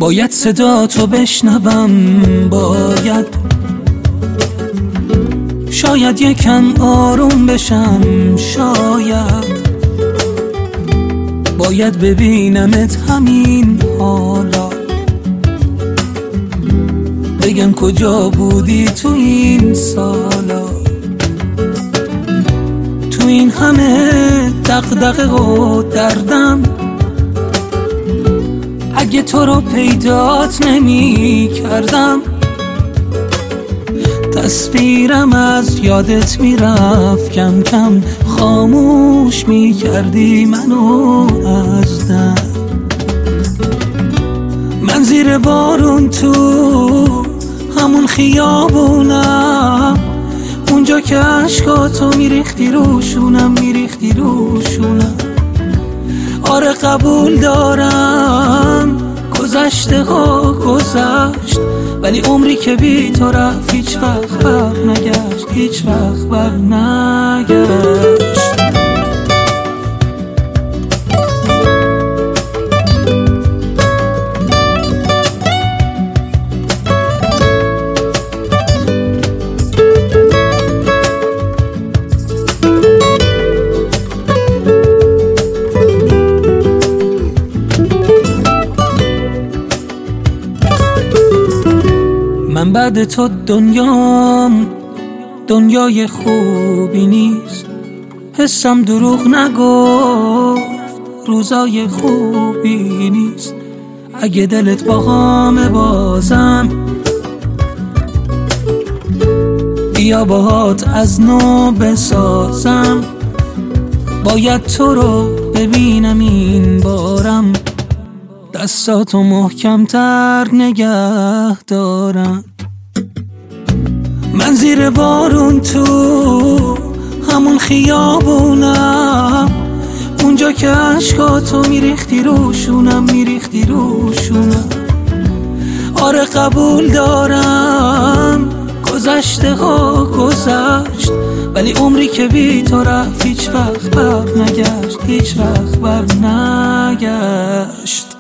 باید صدا تو بشنوم، شاید یکم آروم بشم، باید ببینمت همین حالا، بگم کجا بودی تو این سالا، تو این همه دغدغه و دردم، اگه تو رو پیدات نمی کردم، تصویرم از یادت میرفت کم کم، خاموش میکردی منو از دم. من زیر بارون تو همون خیابونم، اونجا که عشقاتو میریختی روشونم، آره قبول دارم گذشته ها گذشت، ولی عمری که بی تو رفت هیچ وقت بر نگشت، من بعد تو دنیای خوبی نیست، حسم دروغ نگفت روزای خوبی نیست، اگه دلت باهامه بازم بیا باهات از نو بسازم، باید تو رو ببینم این بارم، دستاتو محکم تر نگه دارم. من زیر بارون تو همون خیابونم، اونجا که عشقاتو میریختی روشونم، آره قبول دارم گذشته ها گذشت، ولی عمری که بی تو رفت هیچ وقت بر نگشت،